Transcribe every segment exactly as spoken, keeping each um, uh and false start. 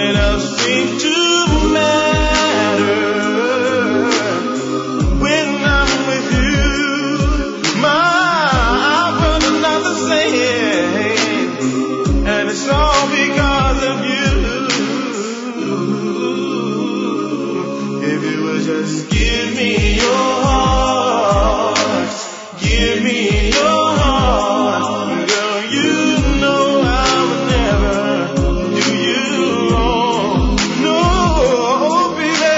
nothing else seems to matter when I'm with you. My world is not the same, and it's all because of you. If you would just give me your heart, give me your heart, girl, you know I would never do you wrong. No, baby,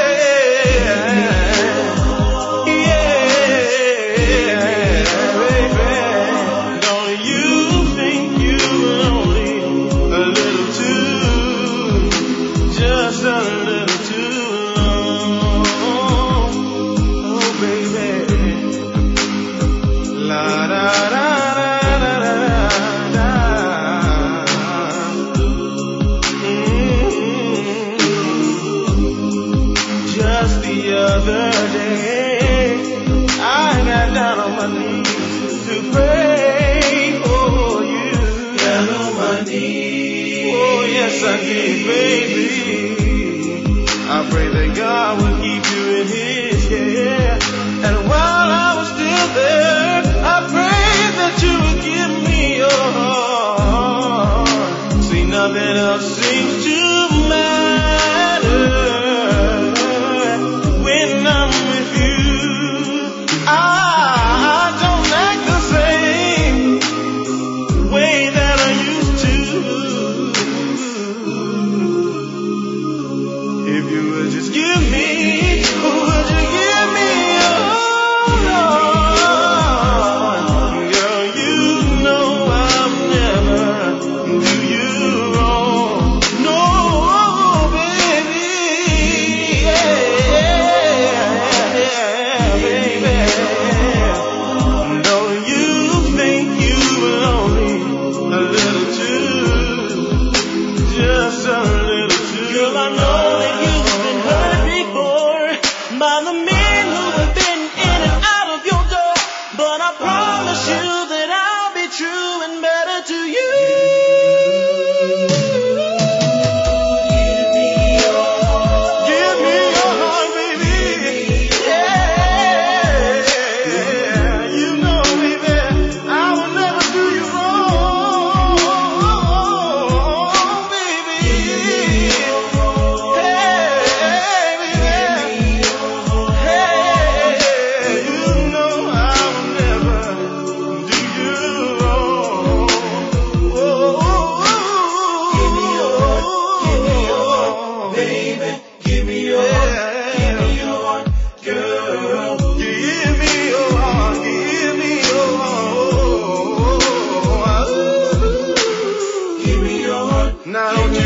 yeah, baby. Don't you think you were only a little too, just a little too long? Oh, baby. La da da da da da da. Mm. Just the other day, I got down on my knees to pray for you. Down on my knees. Oh yes, I did, baby. I pray that God will keep you in His care. And while I was still there, I pray that you would give me your heart. See, nothing else seems to matter when I'm with you. I don't act the same way that I used to. If you would just give me, would you give me your heart? Girl, you know I'll never do you wrong. No, baby, yeah, baby. Don't you think you were only a little too, just a little too? Girl, I know that you've been hurt before by the men who have been in and out of your door, but I promise you that I'll be true and better to you. Give me your heart. Give me your heart, baby. Yeah. You know, baby, I will never do you wrong, baby. Hey, baby. Hey, you know I will never do you wrong. Oh, give me your heart, give me your heart, baby. Give me your heart, give me your heart, girl. Give me your heart, give me your heart. Give me your heart. Now don't you